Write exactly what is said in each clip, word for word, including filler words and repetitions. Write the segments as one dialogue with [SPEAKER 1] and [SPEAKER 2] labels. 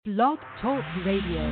[SPEAKER 1] Blog Talk Radio.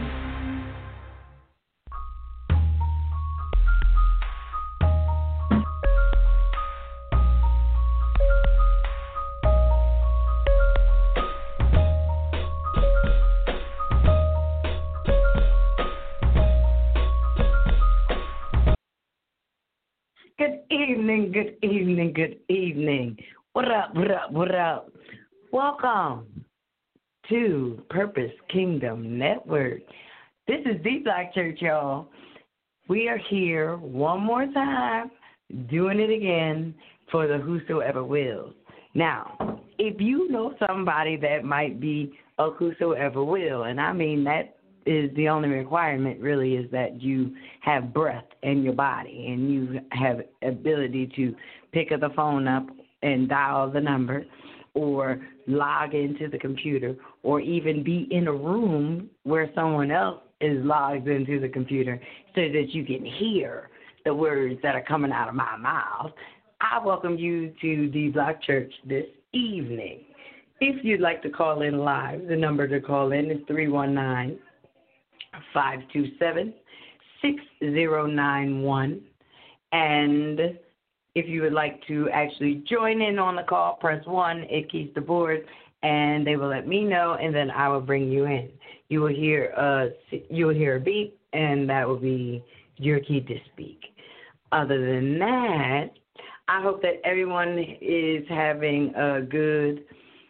[SPEAKER 2] Good evening, good evening, good evening. What up, what up, what up? Welcome to Purpose Kingdom Network. This is the Black Church, y'all. We are here one more time, doing it again for the whosoever will. Now, if you know somebody that might be a whosoever will, and I mean that is the only requirement really is that you have breath in your body and you have ability to pick up the phone up and dial the number or log into the computer or even be in a room where someone else is logged into the computer so that you can hear the words that are coming out of my mouth. I welcome you to the Black Church this evening. If you'd like to call in live, the number to call in is three one nine, five two seven, six zero nine one. And if you would like to actually join in on the call, press one. It keeps the board, and they will let me know, and then I will bring you in. You will hear a, you will hear a beep, and that will be your key to speak. Other than that, I hope that everyone is having a good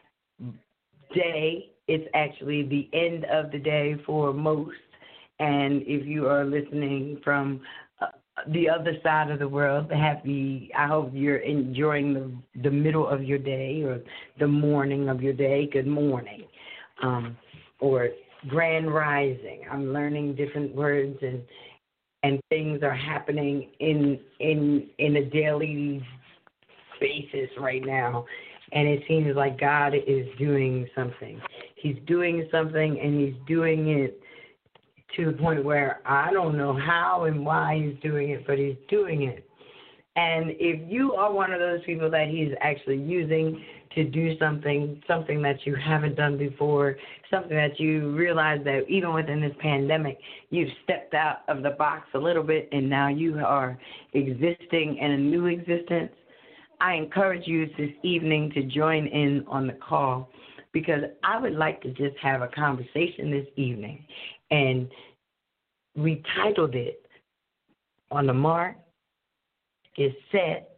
[SPEAKER 2] day. It's actually the end of the day for most. And if you are listening from uh, the other side of the world, happy, I hope you're enjoying the, the middle of your day or the morning of your day. Good morning. Um, or grand rising. I'm learning different words and and things are happening in in in a daily basis right now. And it seems like God is doing something. He's doing something and he's doing it to the point where I don't know how and why he's doing it, but he's doing it. And if you are one of those people that he's actually using to do something, something that you haven't done before, something that you realize that even within this pandemic, you've stepped out of the box a little bit and now you are existing in a new existence, I encourage you this evening to join in on the call because I would like to just have a conversation this evening. And we titled it, On the Mark, Get Set,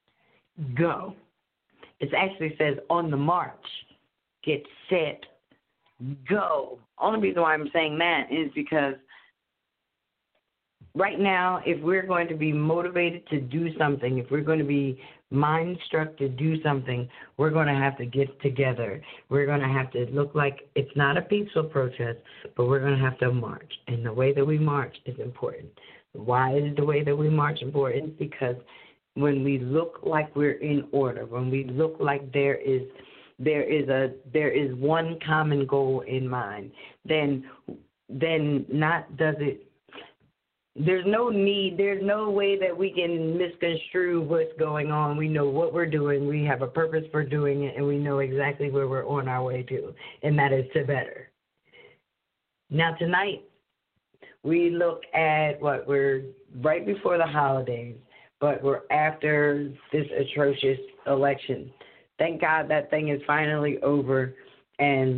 [SPEAKER 2] Go. It actually says, On the March, Get Set, Go. Only reason why I'm saying that is because right now, if we're going to be motivated to do something, if we're going to be mind-struck to do something, we're going to have to get together. We're going to have to look like it's not a peaceful protest, but we're going to have to march. And the way that we march is important. Why is the way that we march important? Because when we look like we're in order, when we look like there is there is a there is one common goal in mind, then then not does it There's no need, there's no way that we can misconstrue what's going on. We know what we're doing. We have a purpose for doing it, and we know exactly where we're on our way to, and that is to better. Now, tonight, we look at what we're right before the holidays, but we're after this atrocious election. Thank God that thing is finally over, and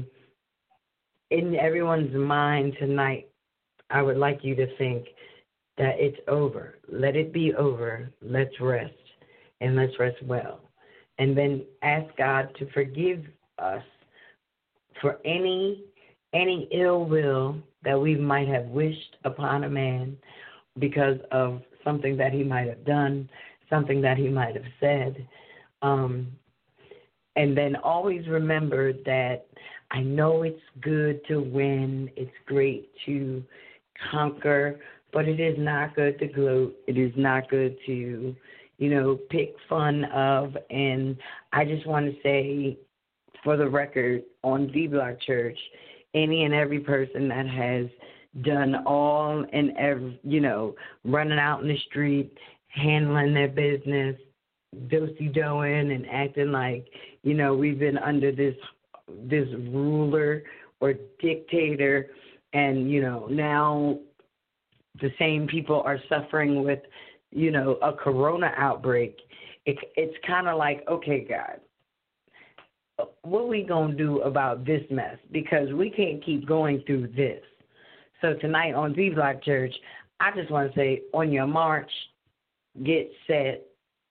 [SPEAKER 2] in everyone's mind tonight, I would like you to think that it's over. Let it be over. Let's rest, and let's rest well. And then ask God to forgive us for any any ill will that we might have wished upon a man because of something that he might have done, something that he might have said. Um, and then always remember that I know it's good to win. It's great to conquer, but it is not good to gloat. It is not good to, you know, pick fun of. And I just want to say, for the record, on The Black Church, any and every person that has done all and every, you know, running out in the street, handling their business, do-si-doing and acting like, you know, we've been under this this ruler or dictator, and, you know, now the same people are suffering with, you know, a corona outbreak. It, it's kind of like, okay, God, what are we going to do about this mess? Because we can't keep going through this. So tonight on Z Block Church, I just want to say, on your march, get set,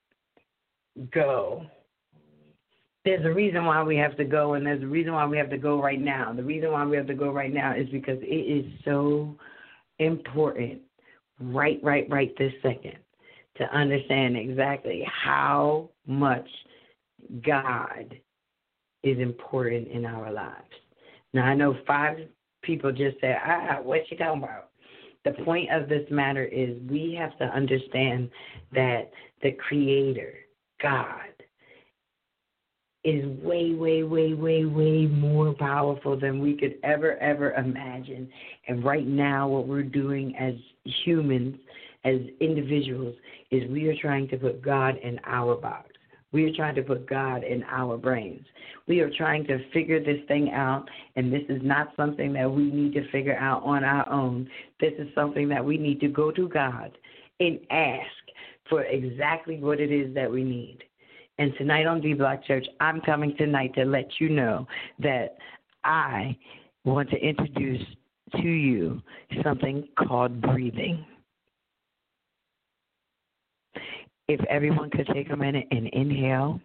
[SPEAKER 2] go. There's a reason why we have to go, and there's a reason why we have to go right now. The reason why we have to go right now is because it is so important, right, right, right this second, to understand exactly how much God is important in our lives. Now, I know five people just said, ah, what you talking about? The point of this matter is we have to understand that the Creator, God, is way, way, way, way, way more powerful than we could ever, ever imagine. And right now what we're doing as humans, as individuals, is we are trying to put God in our box. We are trying to put God in our brains. We are trying to figure this thing out, and this is not something that we need to figure out on our own. This is something that we need to go to God and ask for exactly what it is that we need. And tonight on D Block Church, I'm coming tonight to let you know that I want to introduce to you something called breathing. If everyone could take a minute and inhale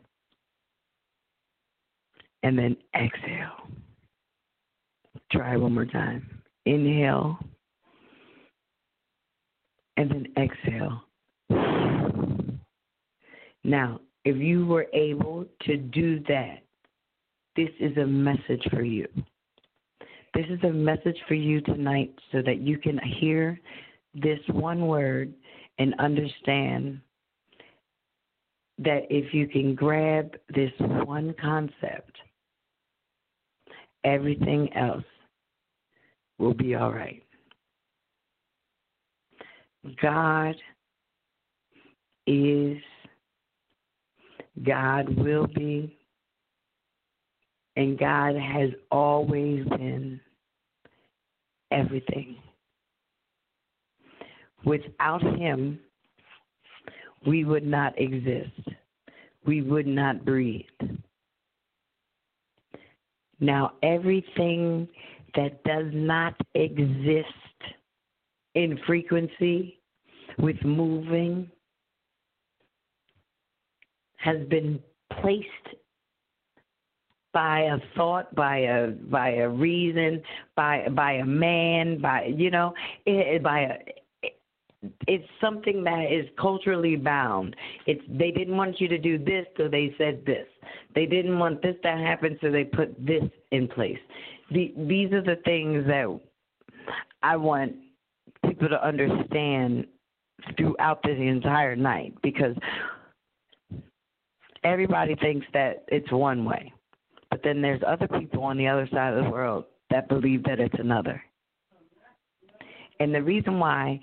[SPEAKER 2] and then exhale. Try one more time. Inhale and then exhale. Now, if you were able to do that, this is a message for you. This is a message for you tonight so that you can hear this one word and understand that if you can grab this one concept, everything else will be all right. God is, God will be, and God has always been everything. Without Him, we would not exist. We would not breathe. Now, everything that does not exist in frequency with moving has been placed by a thought, by a by a reason, by by a man, by you know, it, by a. It's something that is culturally bound. It's they didn't want you to do this, so they said this. They didn't want this to happen, so they put this in place. The, these are the things that I want people to understand throughout this entire night, because everybody thinks that it's one way, but then there's other people on the other side of the world that believe that it's another. And the reason why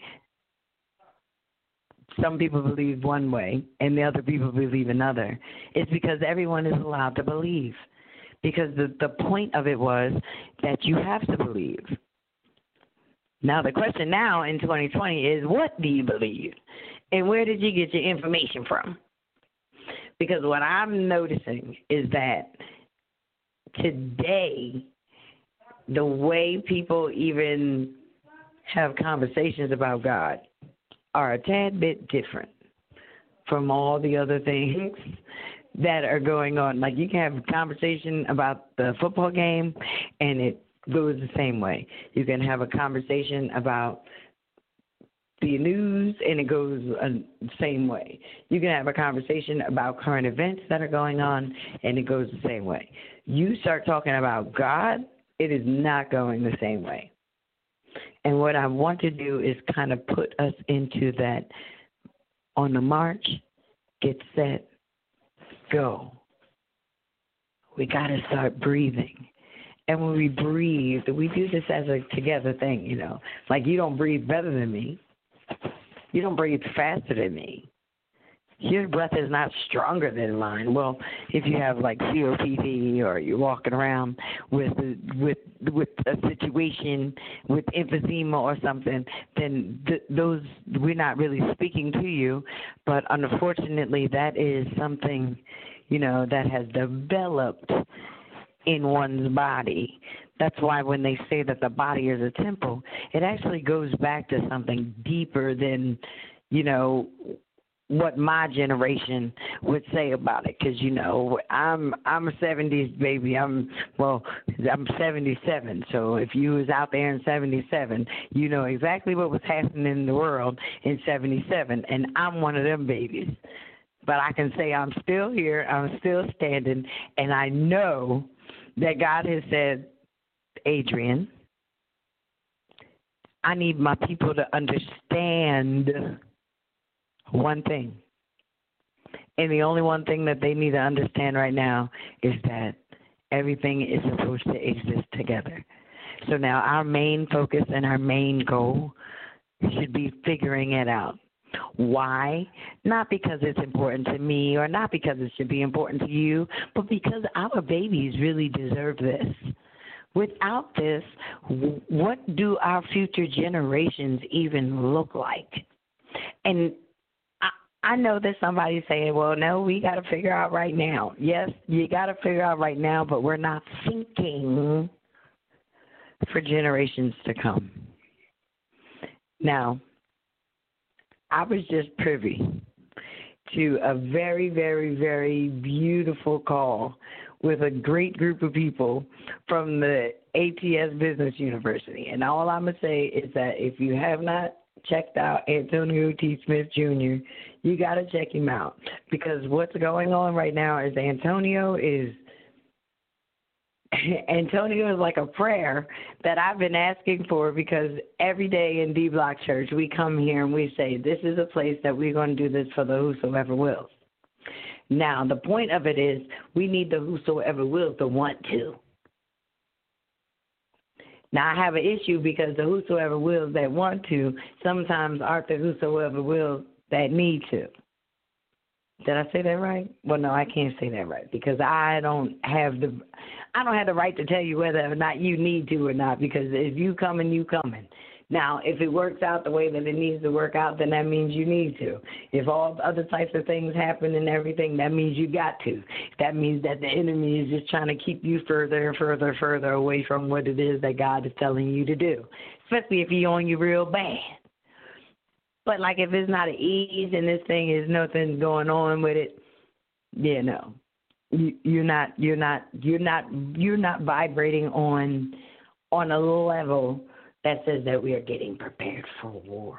[SPEAKER 2] some people believe one way and the other people believe another is because everyone is allowed to believe. Because the, the point of it was that you have to believe. Now, the question now in twenty twenty is, what do you believe? And where did you get your information from? Because what I'm noticing is that today, the way people even have conversations about God are a tad bit different from all the other things that are going on. Like, you can have a conversation about the football game, and it goes the same way. You can have a conversation about the news, and it goes the same way. You can have a conversation about current events that are going on, and it goes the same way. You start talking about God, it is not going the same way. And what I want to do is kind of put us into that on the march, get set, go. We got to start breathing. And when we breathe, we do this as a together thing, you know. Like, you don't breathe better than me. You don't breathe faster than me. your breath is not stronger than mine. Well, if you have like C O P D or you're walking around with with with a situation with emphysema or something, then th- those we're not really speaking to you. But unfortunately, that is something, you know, that has developed in one's body. That's why when they say that the body is a temple, it actually goes back to something deeper than, you know, what my generation would say about it. Because, you know, I'm I'm a seventies baby. I'm, well, I'm seventy-seven. So if you was out there in seventy-seven, you know exactly what was happening in the world in seventy-seven. And I'm one of them babies. But I can say I'm still here, I'm still standing, and I know that God has said, Adrian, I need my people to understand one thing. And the only one thing that they need to understand right now is that everything is supposed to exist together. So now our main focus and our main goal should be figuring it out. Why? Not because it's important to me or not because it should be important to you, but because our babies really deserve this. Without this, what do our future generations even look like? And I, I know that somebody's saying, well, no, we got to figure out right now. Yes, you got to figure out right now, but we're not thinking for generations to come. Now, I was just privy to a very, very, very beautiful call with a great group of people from the A T S Business University. And all I'm going to say is that if you have not checked out Antonio T. Smith Junior, you got to check him out. Because what's going on right now is Antonio is Antonio is like a prayer that I've been asking for, because every day in D Block Church we come here and we say this is a place that we're going to do this for the whosoever wills. Now, the point of it is we need the whosoever wills to want to. Now, I have an issue because the whosoever wills that want to sometimes aren't the whosoever wills that need to. Did I say that right? Well, no, I can't say that right, because I don't have the I don't have the right to tell you whether or not you need to or not, because if you coming, you coming. Now, if it works out the way that it needs to work out, then that means you need to. If all other types of things happen and everything, that means you got to. That means that the enemy is just trying to keep you further and further and further away from what it is that God is telling you to do, especially if he's on you real bad. But, like, if it's not an ease and this thing is nothing going on with it, yeah, no. You, you're not, you're not, you're not, you're not vibrating on, on a level that says that we are getting prepared for war.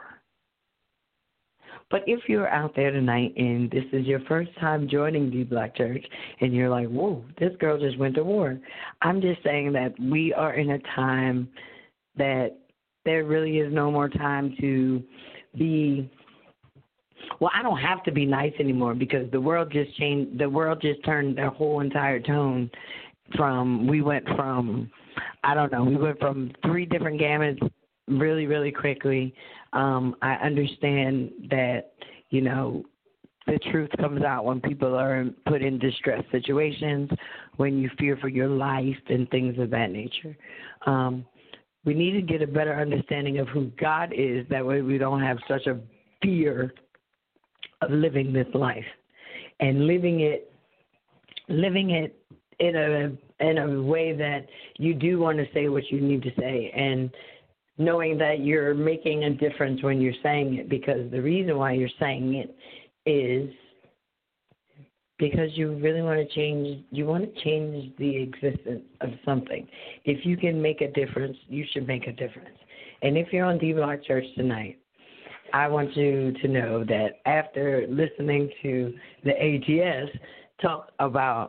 [SPEAKER 2] But if you're out there tonight and this is your first time joining D Block Church and you're like, whoa, this girl just went to war, I'm just saying that we are in a time that there really is no more time to be, well, I don't have to be nice anymore, because the world just changed, the world just turned their whole entire tone from, we went from, I don't know, we went from three different gamuts really, really quickly. Um, I understand that, you know, the truth comes out when people are put in distress situations, when you fear for your life and things of that nature. Um, we need to get a better understanding of who God is. That way we don't have such a fear of living this life and living it, living it in a in a way that you do want to say what you need to say, and knowing that you're making a difference when you're saying it, because the reason why you're saying it is because you really want to change, you want to change the existence of something. If you can make a difference, you should make a difference. And if you're on D Block Church tonight, I want you to know that after listening to the A T S talk about,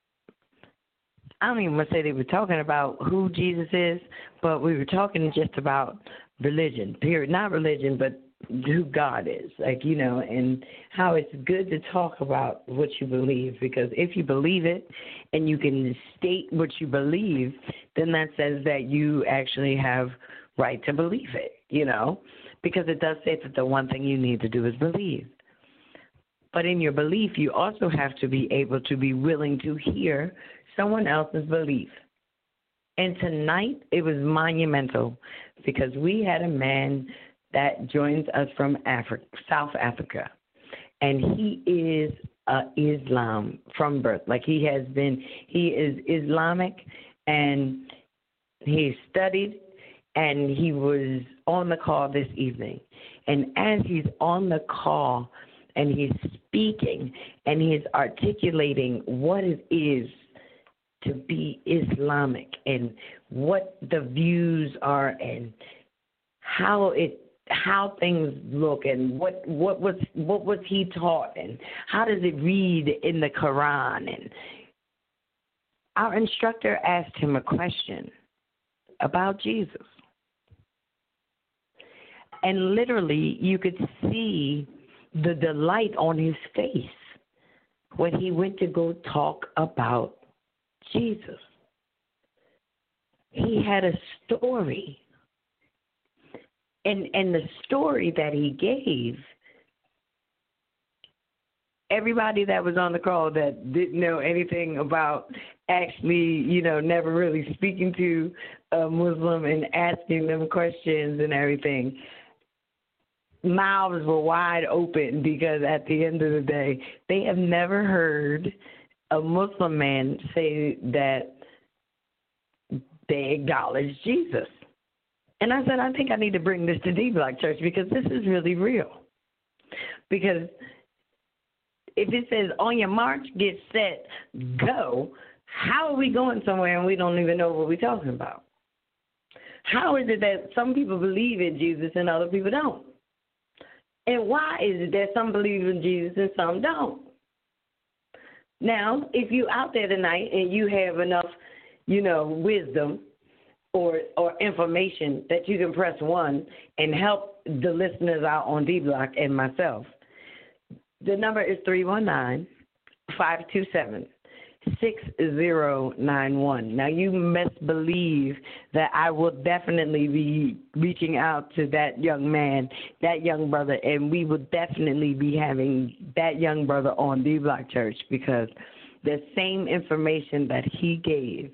[SPEAKER 2] I don't even want to say they were talking about who Jesus is, but we were talking just about religion, period. Not religion, but who God is, like, you know, and how it's good to talk about what you believe, because if you believe it and you can state what you believe, then that says that you actually have right to believe it, you know, because it does say that the one thing you need to do is believe. But in your belief, you also have to be able to be willing to hear someone else's belief. And tonight, it was monumental because we had a man that joins us from Africa, South Africa. And he is uh, Islam from birth. Like he has been, he is Islamic, and he studied, and he was on the call this evening. And as he's on the call and he's speaking and he's articulating what it is to be Islamic and what the views are and how it how things look and what what was what was he taught and how does it read in the Quran. And our instructor asked him a question about Jesus. And literally you could see the delight on his face when he went to go talk about Jesus. He had a story. And and the story that he gave, everybody that was on the call that didn't know anything about actually, you know, never really speaking to a Muslim and asking them questions and everything, mouths were wide open because at the end of the day, they have never heard a Muslim man say that they acknowledge Jesus. And I said, I think I need to bring this to D-Block Church because this is really real. Because if it says, on your march, get set, go, how are we going somewhere and we don't even know what we're talking about? How is it that some people believe in Jesus and other people don't? And why is it that some believe in Jesus and some don't? Now, if you're out there tonight and you have enough, you know, wisdom or or information that you can press one and help the listeners out on D-Block and myself, the number is three one nine, five two seven, six zero nine one. Now, you must believe that I will definitely be reaching out to that young man, that young brother, and we will definitely be having that young brother on D-Block Church because the same information that he gave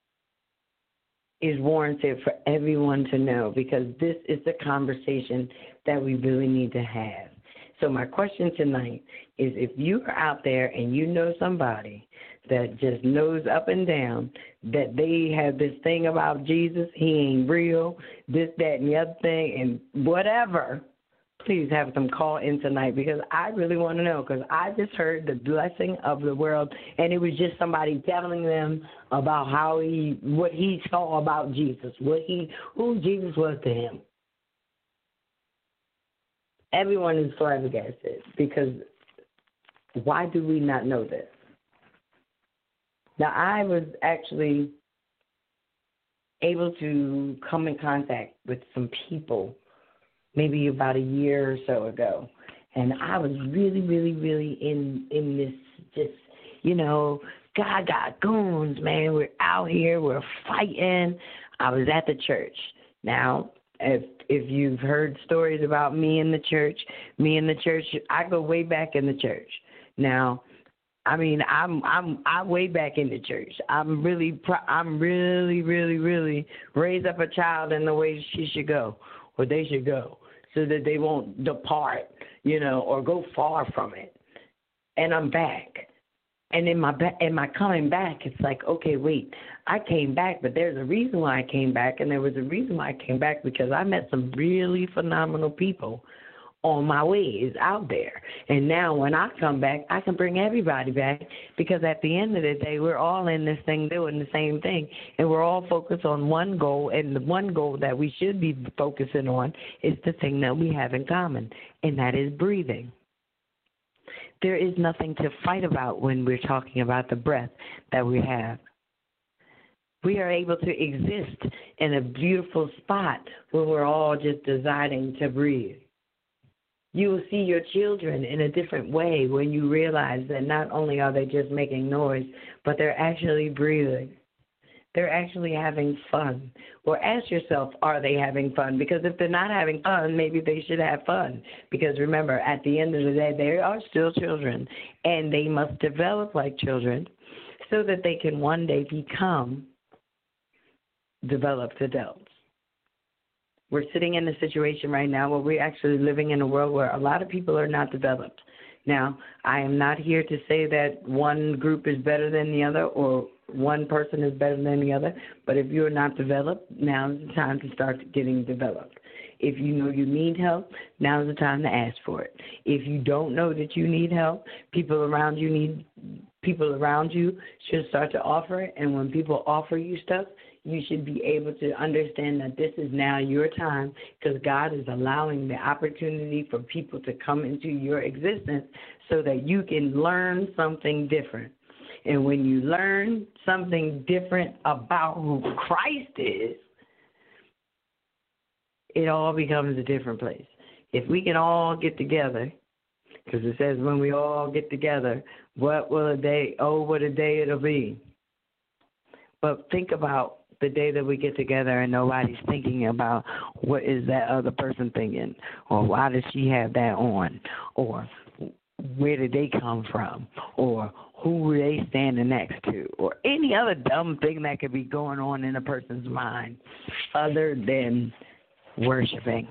[SPEAKER 2] is warranted for everyone to know because this is the conversation that we really need to have. So my question tonight is if you are out there and you know somebody that just knows up and down that they have this thing about Jesus, he ain't real, this, that, and the other thing, and whatever, please have them call in tonight because I really want to know because I just heard the blessing of the world, and it was just somebody telling them about how he, what he saw about Jesus, what he, who Jesus was to him. Everyone is flabbergasted because why do we not know this? Now, I was actually able to come in contact with some people maybe about a year or so ago, and I was really, really, really in in this just, you know, God got goons, man. We're out here, we're fighting. I was at the church. Now, if if you've heard stories about me in the church, me in the church, I go way back in the church. Now, I mean, I'm I'm I way back in the church. I'm really I'm really really really raise up a child in the way she should go, or they should go, so that they won't depart, you know, or go far from it. And I'm back, and in my ba- in my coming back, it's like, okay, wait, I came back, but there's a reason why I came back, and there was a reason why I came back because I met some really phenomenal people on my ways out there. And now when I come back, I can bring everybody back because at the end of the day, we're all in this thing doing the same thing. And we're all focused on one goal. And the one goal that we should be focusing on is the thing that we have in common, and that is breathing. There is nothing to fight about when we're talking about the breath that we have. We are able to exist in a beautiful spot where we're all just deciding to breathe. You will see your children in a different way when you realize that not only are they just making noise, but they're actually breathing. they're actually having fun. Or ask yourself, are they having fun? Because if they're not having fun, maybe they should have fun. Because remember, at the end of the day, they are still children, and they must develop like children so that they can one day become developed adults. We're sitting in a situation right now where we're actually living in a world where a lot of people are not developed. Now, I am not here to say that one group is better than the other or one person is better than the other, but if you're not developed, now's the time to start getting developed. If you know you need help, now's the time to ask for it. If you don't know that you need help, people around you need people around you should start to offer it, and when people offer you stuff, you should be able to understand that this is now your time because God is allowing the opportunity for people to come into your existence so that you can learn something different. And when you learn something different about who Christ is, it all becomes a different place. If we can all get together, because it says when we all get together, what will a day, oh, what a day it'll be. But think about the day that we get together and nobody's thinking about what is that other person thinking, or why does she have that on, or where did they come from, or who were they standing next to, or any other dumb thing that could be going on in a person's mind other than worshiping.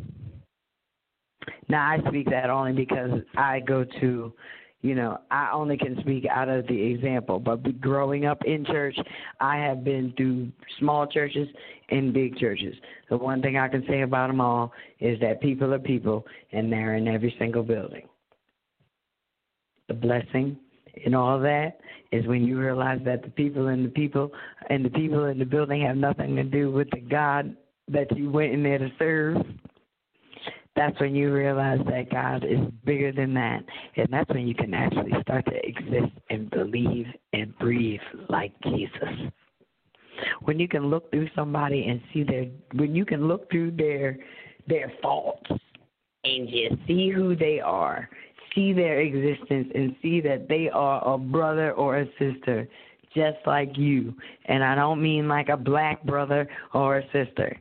[SPEAKER 2] Now, I speak that only because I go to, you know, I only can speak out of the example, but growing up in church, I have been through small churches and big churches. The one thing I can say about them all is that people are people, and they're in every single building. The blessing in all that is when you realize that the people and the people and the people in the building have nothing to do with the God that you went in there to serve. That's when you realize that God is bigger than that. And that's when you can actually start to exist and believe and breathe like Jesus. When you can look through somebody and see their, when you can look through their their faults and just see who they are, see their existence and see that they are a brother or a sister just like you. And I don't mean like a black brother or a sister.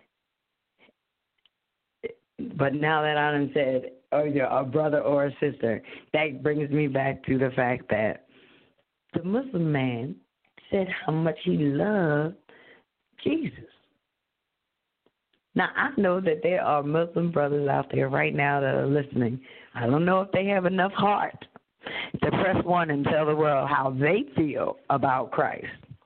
[SPEAKER 2] But now that I done said, oh, you're a brother or a sister, that brings me back to the fact that the Muslim man said how much he loved Jesus. Now, I know that there are Muslim brothers out there right now that are listening. I don't know if they have enough heart to press one and tell the world how they feel about Christ.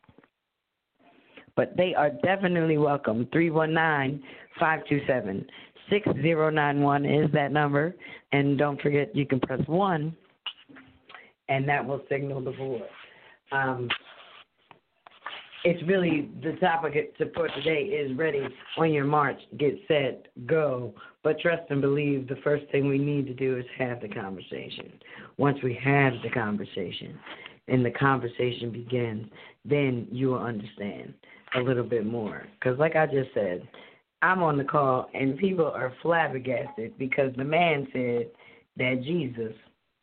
[SPEAKER 2] But they are definitely welcome. three one nine, five two seven, six zero nine one is that number. And don't forget, you can press one, and that will signal the board. Um, it's really the topic for today is ready, on your march, get set, go. But trust and believe the first thing we need to do is have the conversation. Once we have the conversation and the conversation begins, then you will understand a little bit more. Because like I just said, I'm on the call and people are flabbergasted because the man said that Jesus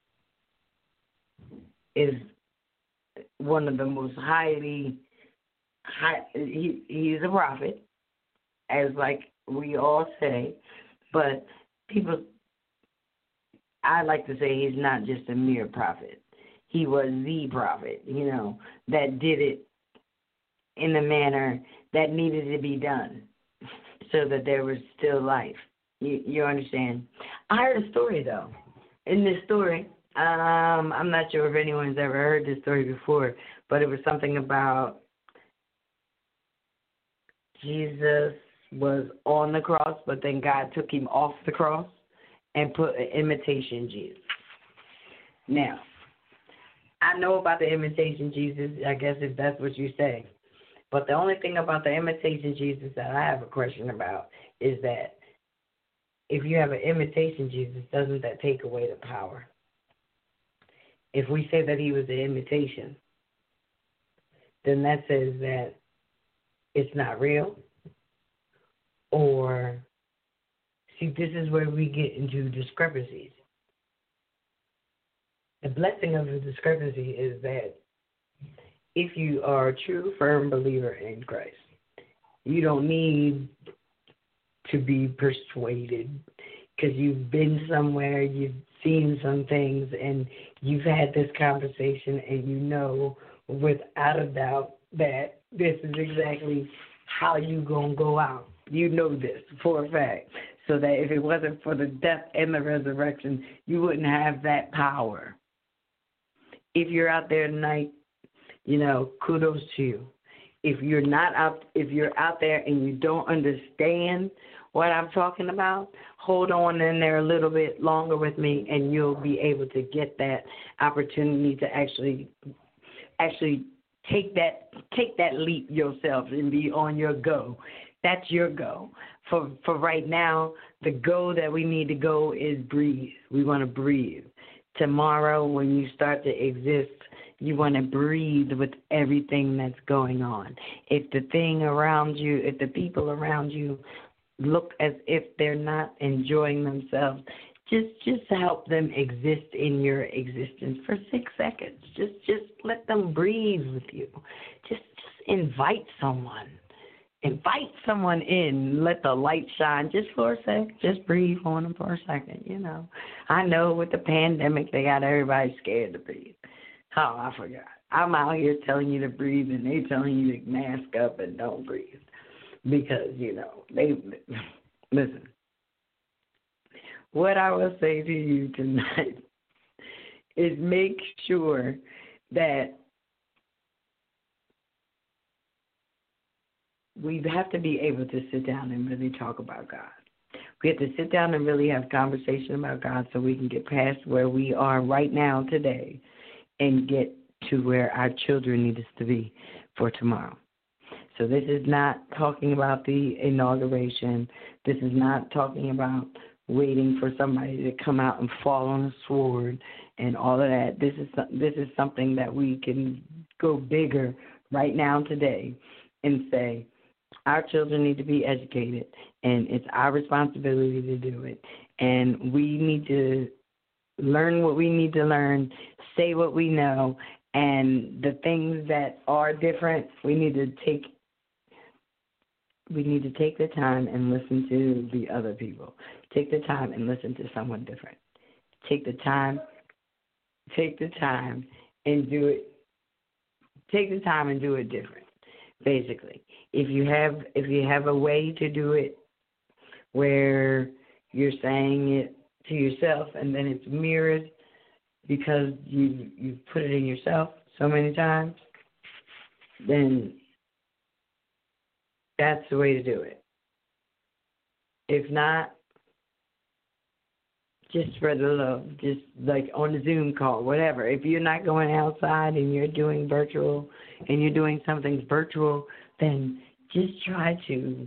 [SPEAKER 2] is one of the most highly, high, he, he's a prophet, as like we all say, but people, I like to say he's not just a mere prophet. He was the prophet, you know, that did it in the manner that needed to be done so that there was still life. You, you understand? I heard a story, though. In this story, um, I'm not sure if anyone's ever heard this story before, but it was something about Jesus was on the cross, but then God took him off the cross and put an imitation Jesus. Now, I know about the imitation Jesus, I guess if that's what you say. But the only thing about the imitation Jesus that I have a question about is that if you have an imitation Jesus, doesn't that take away the power? If we say that he was an imitation, then that says that it's not real. Or, see, this is where we get into discrepancies. The blessing of the discrepancy is that if you are a true, firm believer in Christ. You don't need to be persuaded because you've been somewhere, you've seen some things, and you've had this conversation, and you know without a doubt that this is exactly how you going to go out. You know this for a fact. So that if it wasn't for the death and the resurrection, you wouldn't have that power. If you're out there tonight, you know, kudos to you. If you're not out, if you're out there and you don't understand what I'm talking about, hold on in there a little bit longer with me, and you'll be able to get that opportunity to actually, actually take that, take that leap yourself and be on your go. That's your go. For for right now, the go that we need to go is breathe. We want to breathe. Tomorrow, when you start to exist, you want to breathe with everything that's going on. If the thing around you, if the people around you look as if they're not enjoying themselves, just just help them exist in your existence for six seconds. Just just let them breathe with you. Just just invite someone. Invite someone in, let the light shine just for a sec. Just breathe on them for a second, you know. I know with the pandemic, they got everybody scared to breathe. Oh, I forgot. I'm out here telling you to breathe, and they telling you to mask up and don't breathe. Because, you know, they, listen, what I will say to you tonight is make sure that we have to be able to sit down and really talk about God. We have to sit down and really have conversation about God so we can get past where we are right now today and get to where our children need us to be for tomorrow. So this is not talking about the inauguration. This is not talking about waiting for somebody to come out and fall on a sword and all of that. This is this is something that we can go bigger right now today and say, our children need to be educated, and it's our responsibility to do it. And we need to learn what we need to learn, say what we know, and the things that are different, we need to take we need to take the time and listen to the other people. Take the time and listen to someone different. Take the time, take the time and do it. Take the time and do it different. Basically, if you have if you have a way to do it where you're saying it to yourself and then it's mirrored because you you put it in yourself so many times, then that's the way to do it. If not, just spread the love, just like on a Zoom call, whatever. If you're not going outside and you're doing virtual and you're doing something virtual, then just try to,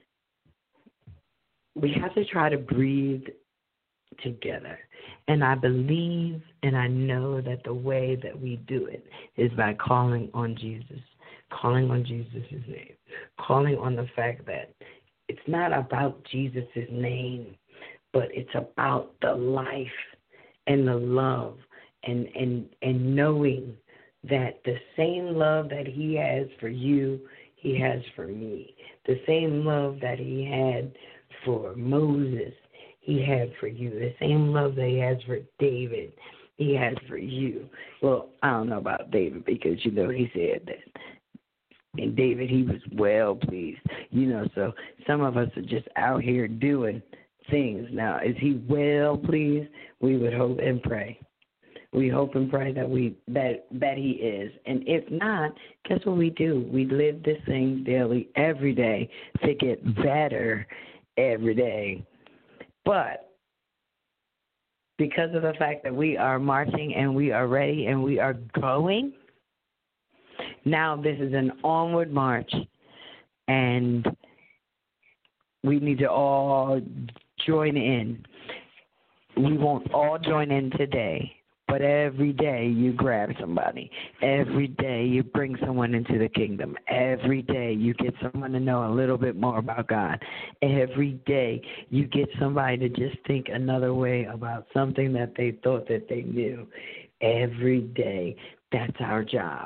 [SPEAKER 2] we have to try to breathe together. And I believe and I know that the way that we do it is by calling on Jesus, calling on Jesus' name, calling on the fact that it's not about Jesus' name, but it's about the life and the love and, and, and knowing that the same love that he has for you, he has for me. The same love that he had for Moses, he had for you. The same love that he has for David, he has for you. Well, I don't know about David because, you know, he said that. And David, he was well pleased. You know, so some of us are just out here doing things. Now, is he well pleased? We would hope and pray. We hope and pray that we that that he is. And if not, guess what we do? We live this thing daily, every day, to get better every day. But because of the fact that we are marching and we are ready and we are going, now this is an onward march, and we need to all join in. We won't all join in today, but every day you grab somebody. Every day you bring someone into the kingdom. Every day you get someone to know a little bit more about God. Every day you get somebody to just think another way about something that they thought that they knew. Every day, that's our job.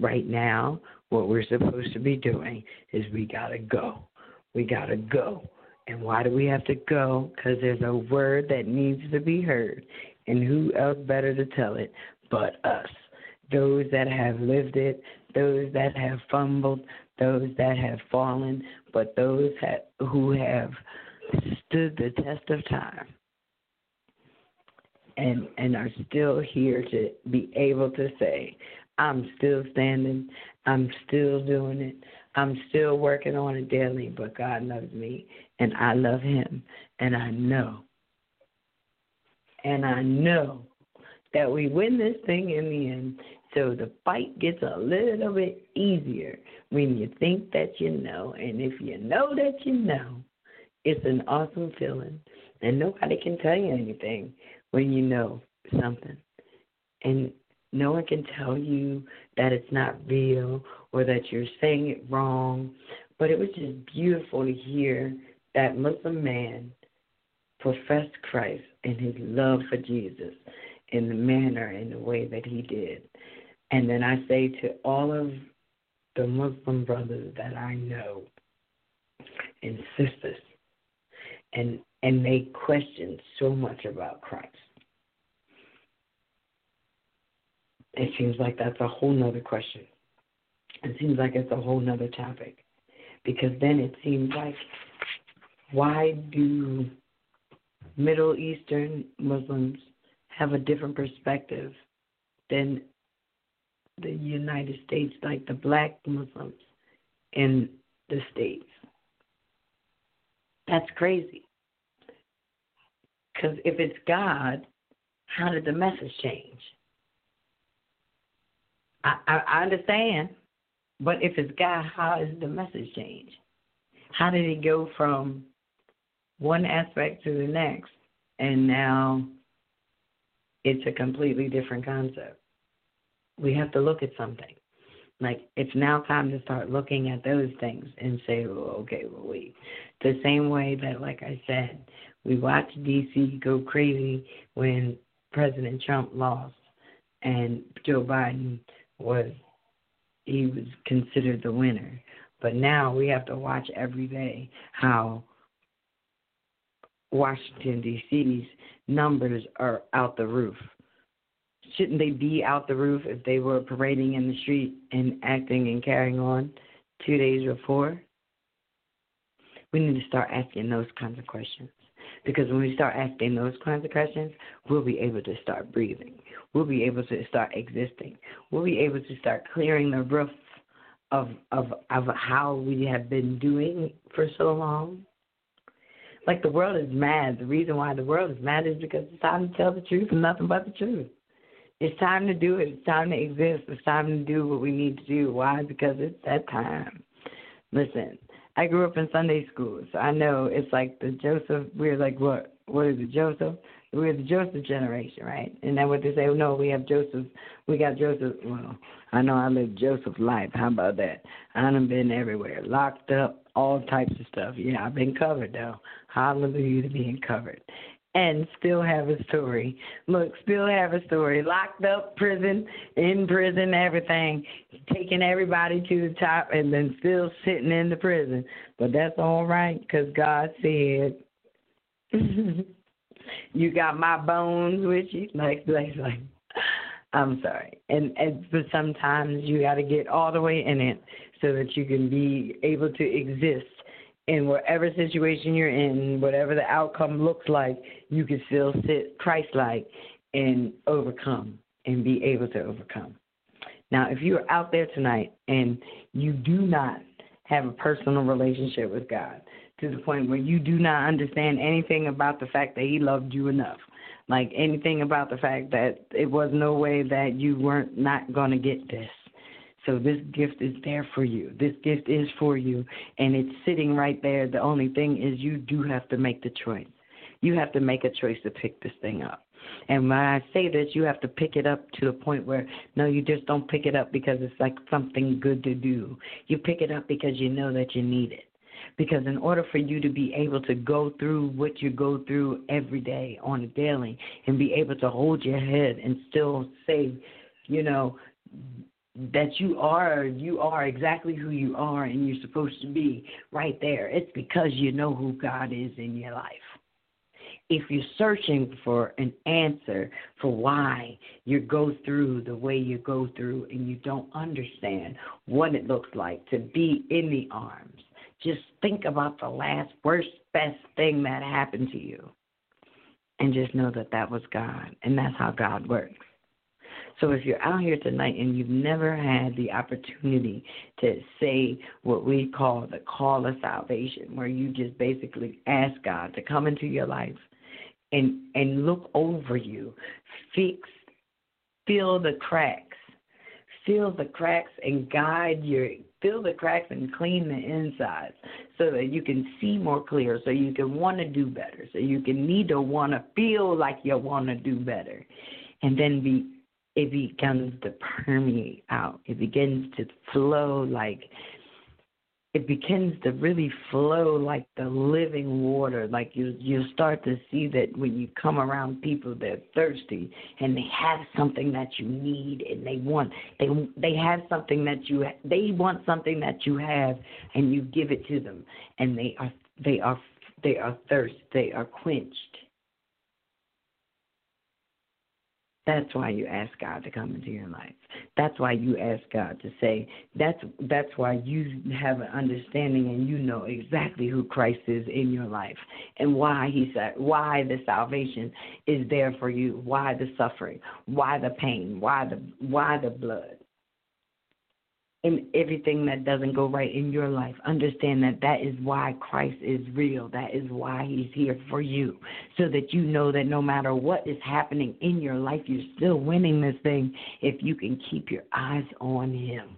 [SPEAKER 2] right now, what we're supposed to be doing is we got to go. We got to go. And why do we have to go? Because there's a word that needs to be heard. And who else better to tell it but us? Those that have lived it, those that have fumbled, those that have fallen, but those that, who have stood the test of time and and are still here to be able to say, I'm still standing, I'm still doing it, I'm still working on it daily, but God loves me, and I love him, and I know, and I know that we win this thing in the end. So the fight gets a little bit easier when you think that you know. And if you know that you know, it's an awesome feeling. And nobody can tell you anything when you know something. And no one can tell you that it's not real or that you're saying it wrong. But it was just beautiful to hear that Muslim man profess Christ and his love for Jesus in the manner and the way that he did. And then I say to all of the Muslim brothers that I know and sisters, and and they question so much about Christ. It seems like that's a whole nother question. It seems like it's a whole nother topic. Because then it seems like, why do Middle Eastern Muslims have a different perspective than the United States, like the black Muslims in the States? That's crazy. Because if it's God, how did the message change? I, I, I understand, but if it's God, how does the message change? How did it go from one aspect to the next, and now it's a completely different concept? We have to look at something. Like, it's now time to start looking at those things and say, well, okay, well, wait. The same way that, like I said, we watched D C go crazy when President Trump lost and Joe Biden was, he was considered the winner. But now we have to watch every day how Washington, D C's numbers are out the roof. Shouldn't they be out the roof if they were parading in the street and acting and carrying on two days before? We need to start asking those kinds of questions. Because when we start asking those kinds of questions, we'll be able to start breathing. We'll be able to start existing. We'll be able to start clearing the roof of of of how we have been doing for so long. Like, the world is mad. The reason why the world is mad is because it's time to tell the truth and nothing but the truth. It's time to do it. It's time to exist. It's time to do what we need to do. Why? Because it's that time. Listen, I grew up in Sunday school, so I know it's like the Joseph, we're like, what? What is it, Joseph? We're the Joseph generation, right? And then what they say, oh, no, we have Joseph, we got Joseph. Well, I know I lived Joseph's life. How about that? I done been everywhere, locked up, all types of stuff. Yeah, I've been covered, though. Hallelujah to being covered. And still have a story. Look, still have a story. Locked up, prison, in prison, everything. Taking everybody to the top and then still sitting in the prison. But that's all right, because God said, you got my bones with you. Like, like, like. I'm sorry. And, and but sometimes you got to get all the way in it so that you can be able to exist in whatever situation you're in, whatever the outcome looks like, you can still sit Christ-like and overcome and be able to overcome. Now, if you are out there tonight and you do not have a personal relationship with God to the point where you do not understand anything about the fact that he loved you enough, like anything about the fact that it was no way that you weren't not going to get this. So this gift is there for you. This gift is for you, and it's sitting right there. The only thing is you do have to make the choice. You have to make a choice to pick this thing up. And when I say this, you have to pick it up to the point where, no, you just don't pick it up because it's like something good to do. You pick it up because you know that you need it. Because in order for you to be able to go through what you go through every day on a daily and be able to hold your head and still say, you know, that you are you are exactly who you are and you're supposed to be right there. It's because you know who God is in your life. If you're searching for an answer for why you go through the way you go through and you don't understand what it looks like to be in the arms, just think about the last worst, best thing that happened to you and just know that that was God, and that's how God works. So if you're out here tonight and you've never had the opportunity to say what we call the call of salvation, where you just basically ask God to come into your life and and look over you, fix, fill the cracks, fill the cracks and guide your, fill the cracks and clean the insides so that you can see more clear, so you can want to do better, so you can need to want to feel like you want to do better, and then be. It begins to permeate out. It begins to flow like, it begins to really flow like the living water. Like you, you start to see that when you come around people, they're thirsty and they have something that you need, and they want, they they have something that you, they want something that you have, and you give it to them, and they are they are they are thirst, they are quenched. That's why you ask God to come into your life. That's why you ask God to say, that's that's why you have an understanding and you know exactly who Christ is in your life and why he said, why the salvation is there for you, why the suffering, why the pain, why the why the blood. And everything that doesn't go right in your life, understand that that is why Christ is real. That is why he's here for you, so that you know that no matter what is happening in your life, you're still winning this thing if you can keep your eyes on him.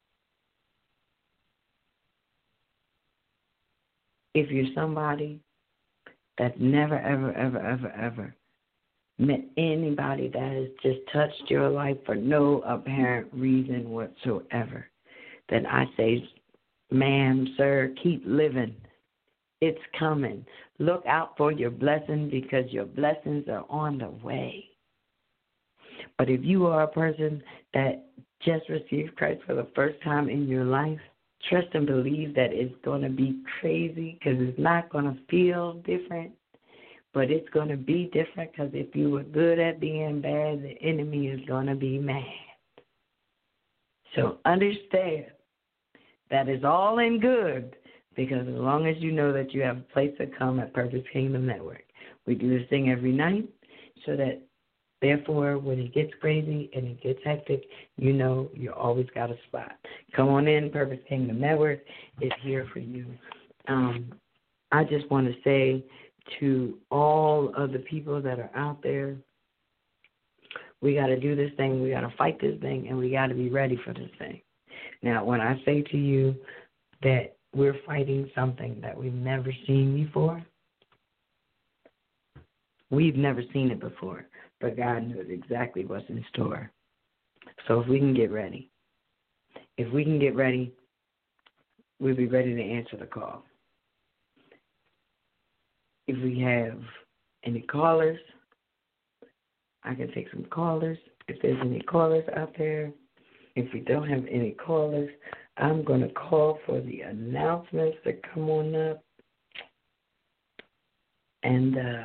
[SPEAKER 2] If you're somebody that's never, ever, ever, ever, ever met anybody that has just touched your life for no apparent reason whatsoever, then I say, ma'am, sir, keep living. It's coming. Look out for your blessing, because your blessings are on the way. But if you are a person that just received Christ for the first time in your life, trust and believe that it's going to be crazy, because it's not going to feel different. But it's going to be different, because if you were good at being bad, the enemy is going to be mad. So understand that it's all in good, because as long as you know that you have a place to come at Purpose Kingdom Network. We do this thing every night, so that therefore when it gets crazy and it gets hectic, you know you always got a spot. Come on in. Purpose Kingdom Network is here for you. Um, I just want to say to all of the people that are out there, we got to do this thing, we got to fight this thing, and we got to be ready for this thing. Now, when I say to you that we're fighting something that we've never seen before, we've never seen it before, but God knows exactly what's in store. So if we can get ready, if we can get ready, we'll be ready to answer the call. If we have any callers, I can take some callers. If there's any callers out there, if we don't have any callers, I'm going to call for the announcements to come on up. And uh,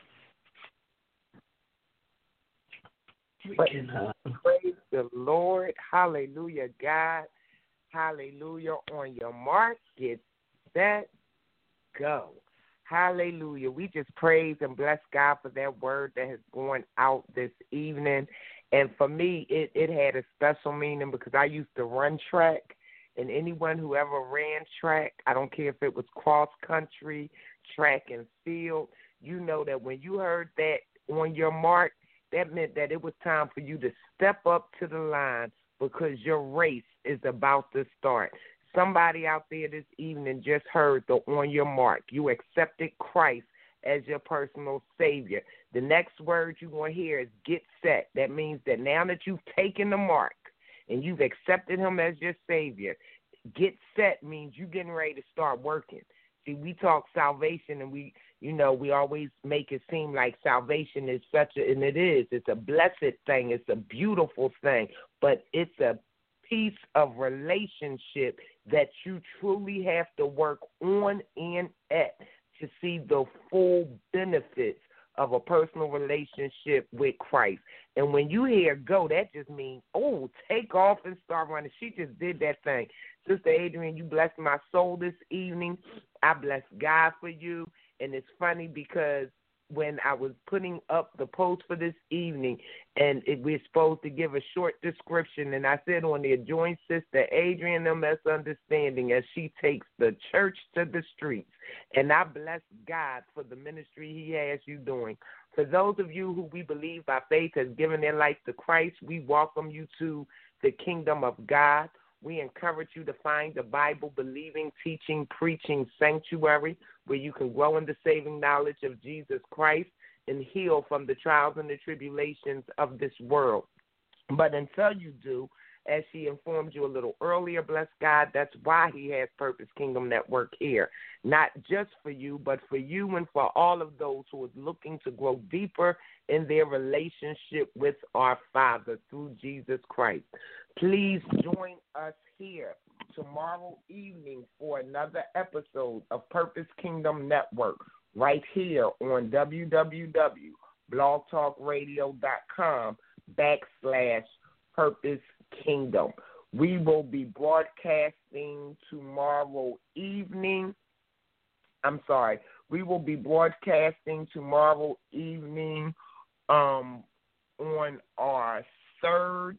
[SPEAKER 2] we can, uh,
[SPEAKER 3] praise the Lord. Hallelujah, God. Hallelujah. On your mark, get set, go. Hallelujah. We just praise and bless God for that word that has gone out this evening. And for me, it, it had a special meaning, because I used to run track. And anyone who ever ran track, I don't care if it was cross country, track and field, you know that when you heard that on your mark, that meant that it was time for you to step up to the line, because your race is about to start. Somebody out there this evening just heard the on your mark. You accepted Christ as your personal Savior. The next word you're going to hear is get set. That means that now that you've taken the mark and you've accepted him as your Savior, get set means you're getting ready to start working. See, we talk salvation, and we, you know, we always make it seem like salvation is such a, and it is, it's a blessed thing, it's a beautiful thing, but it's a piece of relationship that you truly have to work on and at to see the full benefits of a personal relationship with Christ. And when you hear go, that just means, oh, take off and start running. She just did that thing. Sister Adrian, you blessed my soul this evening. I bless God for you. And it's funny because when I was putting up the post for this evening, and it, we're supposed to give a short description, and I said on there, join Sister Adrian M S Understanding as she takes the church to the streets. And I bless God for the ministry he has you doing. For those of you who we believe by faith has given their life to Christ, we welcome you to the kingdom of God. We encourage you to find a Bible-believing, teaching, preaching sanctuary where you can grow in the saving knowledge of Jesus Christ and heal from the trials and the tribulations of this world. But until you do, as she informed you a little earlier, bless God, that's why he has Purpose Kingdom Network here. Not just for you, but for you and for all of those who are looking to grow deeper in their relationship with our Father through Jesus Christ. Please join us here tomorrow evening for another episode of Purpose Kingdom Network right here on www.blogtalkradio.com backslash Purpose Kingdom. We will be broadcasting tomorrow evening. I'm sorry. We will be broadcasting tomorrow evening um, on our third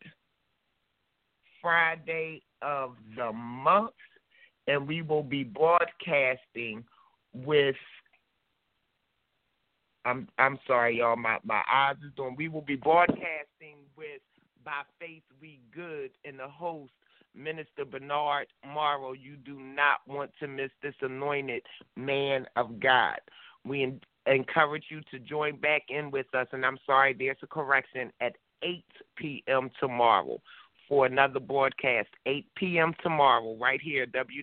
[SPEAKER 3] Friday of the month, and we will be broadcasting with I'm I'm sorry, y'all, my, my eyes is doing. We will be broadcasting with By Faith We Good and the host, Minister Bernard Morrow. You do not want to miss this anointed man of God. We en- encourage you to join back in with us, and I'm sorry, there's a correction, at eight p.m. tomorrow for another broadcast, eight p.m. tomorrow, right here,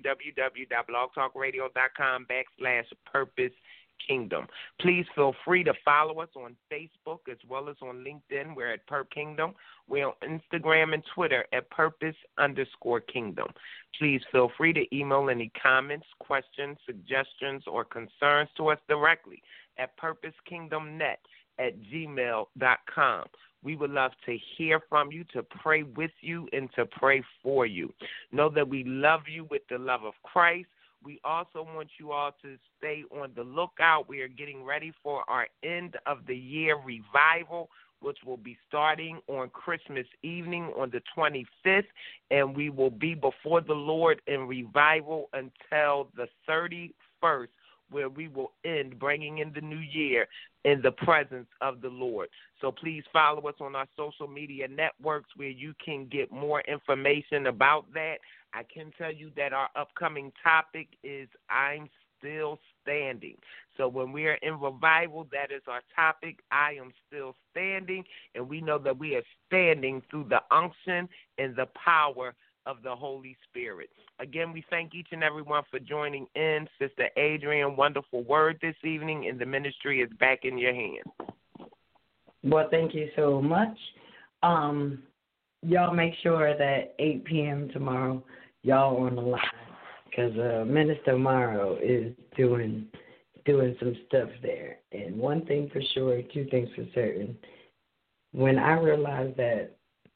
[SPEAKER 3] www.blogtalkradio.com backslash Purpose Kingdom. Please feel free to follow us on Facebook as well as on LinkedIn. We're at Perp Kingdom. We're on Instagram and Twitter at Purpose underscore Kingdom. Please feel free to email any comments, questions, suggestions, or concerns to us directly at purposekingdomnet at gmail dot com. We would love to hear from you, to pray with you, and to pray for you. Know that we love you with the love of Christ. We also want you all to stay on the lookout. We are getting ready for our end of the year revival, which will be starting on Christmas evening on the twenty-fifth, and we will be before the Lord in revival until the thirty-first, where we will end bringing in the new year in the presence of the Lord. So please follow us on our social media networks where you can get more information about that. I can tell you that our upcoming topic is I'm Still Standing. So when we are in revival, that is our topic, I am still standing, and we know that we are standing through the unction and the power of the Holy Spirit. Again, we thank each and every one for joining in. Sister Adrian, wonderful word this evening, and the ministry is back in your hands.
[SPEAKER 2] Well, thank you so much. Um, y'all make sure that eight p.m. tomorrow, y'all on the line, because uh, Minister Morrow is doing doing some stuff there. And one thing for sure, two things for certain. When I realized that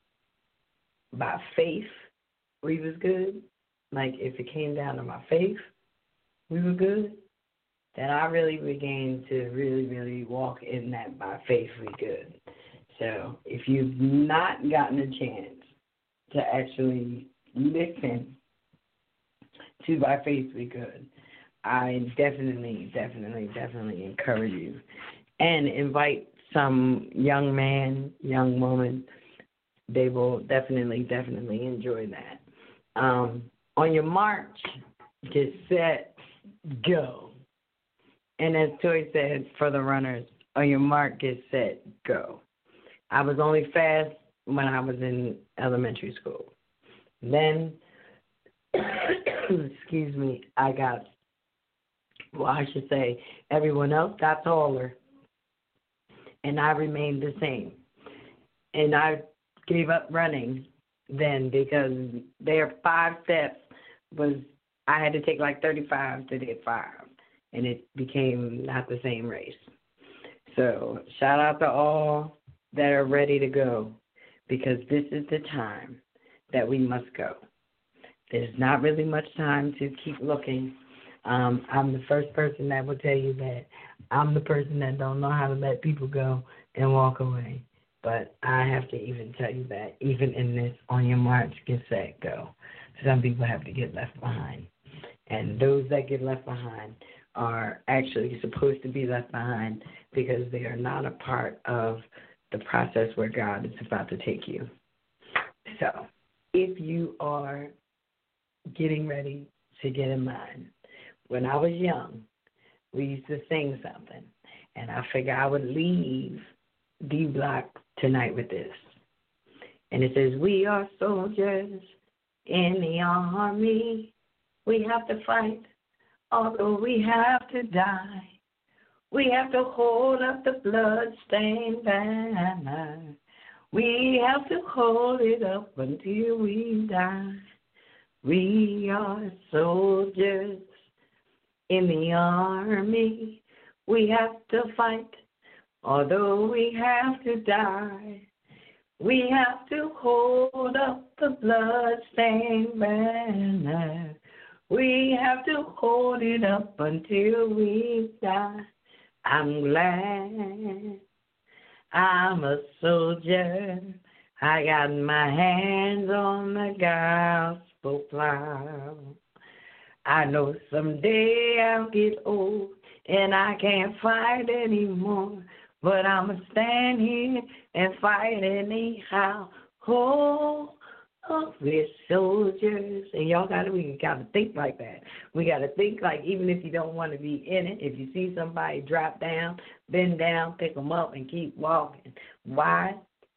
[SPEAKER 2] by faith we was good, like if it came down to my faith, we were good, then I really began to really, really walk in that by faith we good. So if you've not gotten a chance to actually listen to By Faith We Good, I definitely, definitely, definitely encourage you and invite some young man, young woman. They will definitely, definitely enjoy that. Um, on your march, get set, go. And as Toy said, for the runners, on your mark, get set, go. I was only fast when I was in elementary school. Then, excuse me, I got, well, I should say, everyone else got taller, and I remained the same. And I gave up running then because their five steps was, I had to take like thirty-five to get five, and it became not the same race. So shout out to all that are ready to go, because this is the time that we must go. There's not really much time to keep looking. Um, I'm the first person that will tell you that I'm the person that don't know how to let people go and walk away. But I have to even tell you that, even in this on your march, get set, go. Some people have to get left behind. And those that get left behind are actually supposed to be left behind because they are not a part of the process where God is about to take you. So if you are getting ready to get in line, when I was young, we used to sing something, and I figured I would leave D Block tonight with this. And it says, we are soldiers in the army. We have to fight, although we have to die. We have to hold up the blood-stained banner. We have to hold it up until we die. We are soldiers in the army. We have to fight, although we have to die. We have to hold up the blood-stained banner. We have to hold it up until we die. I'm glad I'm a soldier. I got my hands on the gospel plow. I know someday I'll get old and I can't fight anymore, but I'ma stand here and fight anyhow. Oh, oh, we're soldiers. And y'all gotta, we gotta think like that. We gotta think like, even if you don't want to be in it, if you see somebody drop down, bend down, pick them up and keep walking. Why?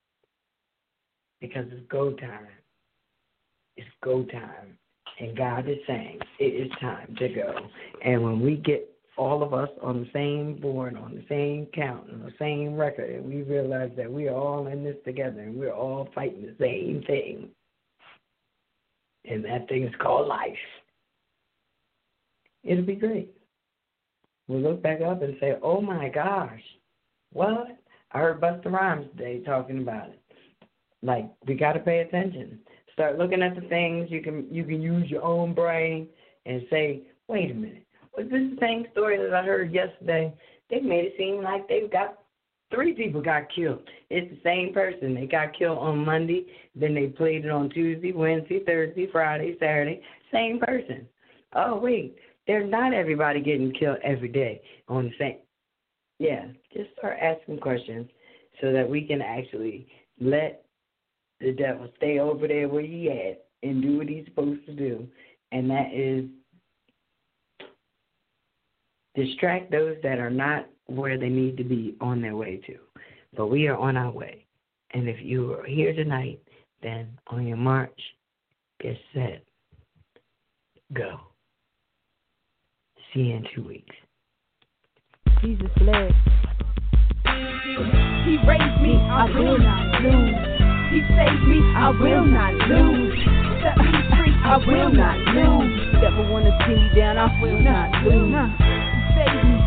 [SPEAKER 2] Because it's go time. It's go time. And God is saying it is time to go. And when we get all of us on the same board, on the same count, on the same record, and we realize that we are all in this together and we're all fighting the same thing, and that thing is called life, it'll be great. We'll look back up and say, oh, my gosh, what? I heard Busta Rhymes today talking about it. Like, we got to pay attention. Start looking at the things. You can you can use your own brain and say, wait a minute. Was this the same story that I heard yesterday? They made it seem like they've got three people got killed. It's the same person. They got killed on Monday. Then they played it on Tuesday, Wednesday, Thursday, Friday, Saturday. Same person. Oh, wait. There's not everybody getting killed every day on the same. Yeah, just start asking questions so that we can actually let the devil stay over there where he at and do what he's supposed to do, and that is distract those that are not where they need to be on their way to. But we are on our way. And if you are here tonight, then on your march, get set, go. See you in two weeks.
[SPEAKER 1] Jesus bless.
[SPEAKER 4] He raised me, I will not lose. He saved me, I will not lose. Set me free, I will not lose.
[SPEAKER 1] Never wanna see me down, I will not lose.
[SPEAKER 4] He saved me,